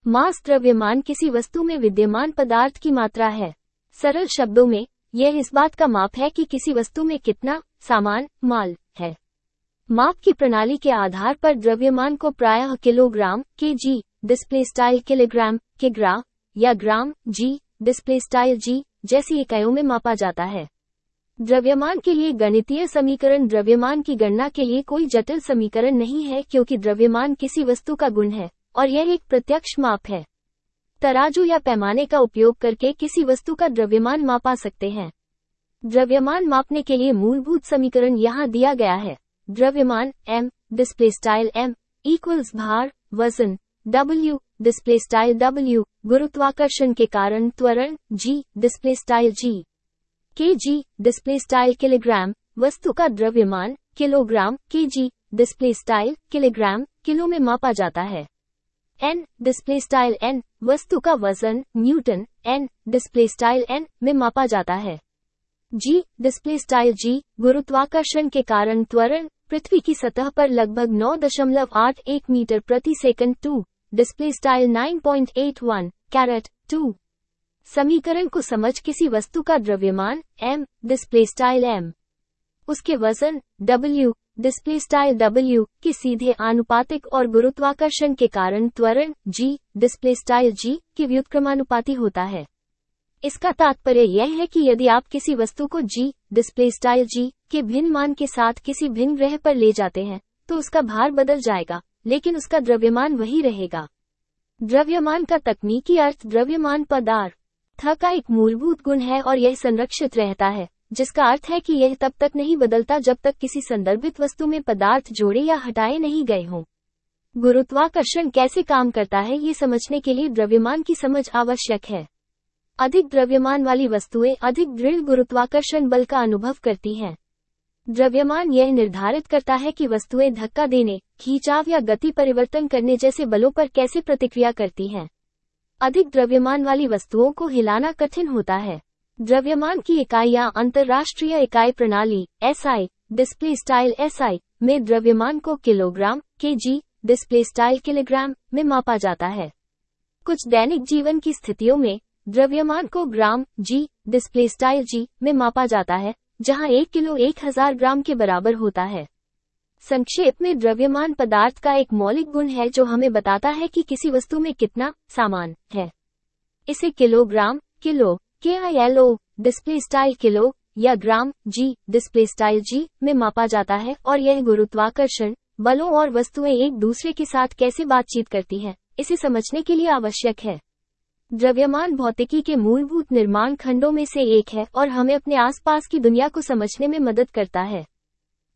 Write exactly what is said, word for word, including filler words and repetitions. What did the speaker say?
मास द्रव्यमान किसी वस्तु में विद्यमान पदार्थ की मात्रा है। सरल शब्दों में, यह इस बात का माप है कि किसी वस्तु में कितना सामान माल है। माप की प्रणाली के आधार पर द्रव्यमान को प्रायः kilogram, KG, display style kilogram, किग्रा, या ग्राम, जी, डिस्प्ले स्टाइल जी, जैसी इकाइयों में मापा जाता है। द्रव्यमान के लिए गणितीय समीकरण द्रव्यमान की गणना के लिए कोई जटिल समीकरण नहीं है, क्योंकि द्रव्यमान किसी वस्तु का गुण है और यह एक प्रत्यक्ष माप है। तराजू या पैमाने का उपयोग करके किसी वस्तु का द्रव्यमान मापा सकते हैं। द्रव्यमान मापने के लिए मूलभूत समीकरण यहाँ दिया गया है। द्रव्यमान m, display style m, equals भार, वजन, w, डिस्प्ले स्टाइल w, गुरुत्वाकर्षण के कारण त्वरण, g, display style g, kg, display style kilogram, वस्तु का द्रव्यमान, kilogram, kg, display style, kilogram, kilo में मापा जाता है। n, डिस्प्ले स्टाइल n, वस्तु का वजन, newton, n, display style n, में मापा जाता है। g, डिस्प्ले स्टाइल g, गुरुत्वाकर्षण के कारण त्वरण, पृथ्वी की सतह पर लगभग नौ दशमलव आठ एक मीटर प्रति सेकंड टू, डिस्प्ले स्टाइल नौ पॉइंट आठ एक, कैरेट, टू। समीकरण को समझ किसी वस्तु का द्रव्यमान, m, डिस्प्ले स्टाइल m, उसके वजन, w, डिस्प्ले स्टाइल w, की सीधे आनुपातिक और गुरुत्वाकर्षण के कारण त्वरण, g, डिस्प्ले स्टाइल g, की व्युत्क्रमानुपाती होता है। इसका तात्पर्य यह है कि यदि आप किसी वस्तु को g, डिस्प्ले स्टाइल g, के भिन्न मान के साथ किसी भिन्न ग्रह पर ले जाते हैं, तो उसका भार बदल जाएगा, लेकिन उसका द्रव्यमान वही रहेगा। द्रव्यमान का तकनीकी अर्थ द्रव्यमान पदार्थ का एक मूलभूत गुण है और यह संरक्षित रहता है, जिसका अर्थ है कि यह तब तक नहीं बदलता जब तक किसी संदर्भित वस्तु में पदार्थ जोड़े या हटाए नहीं गए हों। गुरुत्वाकर्षण कैसे काम करता है ये समझने के लिए द्रव्यमान की समझ आवश्यक है। अधिक द्रव्यमान वाली वस्तुएं अधिक दृढ़ गुरुत्वाकर्षण बल का अनुभव करती हैं। द्रव्यमान यह निर्धारित करता है कि वस्तुएं धक्का देने, खींचाव या गति परिवर्तन करने जैसे बलों पर कैसे प्रतिक्रिया करती हैं। अधिक द्रव्यमान वाली वस्तुओं को हिलाना कठिन होता है। द्रव्यमान की इकाइयां अंतर्राष्ट्रीय इकाई प्रणाली S I, display style S I, में द्रव्यमान को kilogram, KG, display style kilogram, में मापा जाता है। कुछ दैनिक जीवन की स्थितियों में द्रव्यमान को ग्राम, जी, डिस्प्ले स्टाइल जी, में मापा जाता है, जहां एक किलो एक हजार ग्राम के बराबर होता है। संक्षेप में, द्रव्यमान पदार्थ का एक मौलिक गुण है जो हमें बताता है कि किसी वस्तु में कितना सामान है। इसे kilogram, kilo, K I L O, display style kilo, या ग्राम, जी, डिस्प्ले स्टाइल जी, में मापा जाता है और यह गुरुत्वाकर्षण बलों और वस्तुएं एक दूसरे के साथ कैसे बातचीत करती हैं, इसे समझने के लिए आवश्यक है। द्रव्यमान भौतिकी के मूलभूत निर्माण खंडों में से एक है और हमें अपने आसपास की दुनिया को समझने में मदद करता है।